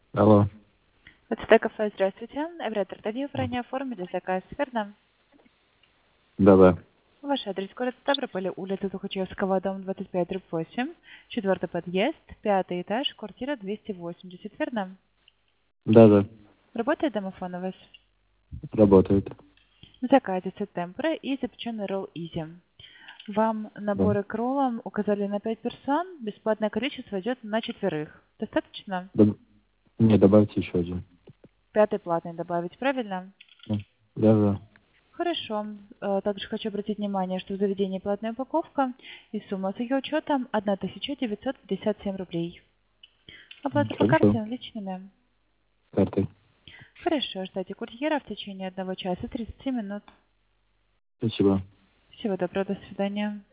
Алло. ВТБ кафе, здравствуйте. Эврет Артемьев ранее оформили заказ, верно? Да-да. Ваш адрес город Ставрополь, улица Тухачевского, дом 25/8, 4-й подъезд, 5-й этаж, квартира 280, верно? Да-да. Работает домофон у вас? Работает. В заказе темпера и запеченный ролл изи. Вам Да. наборы к роллам указали на 5 персон, бесплатное количество идет на 4. Достаточно? Доб- Не, добавьте еще один. 5-й платный добавить, правильно? Да. Да-да. Хорошо. Также хочу обратить внимание, что в заведении платная упаковка и сумма с ее учетом 1957 рублей. Оплата по Хорошо. карте наличными. Картой. Хорошо, ждите курьера в течение 1 часа 30 минут. Спасибо. Всего доброго, до свидания.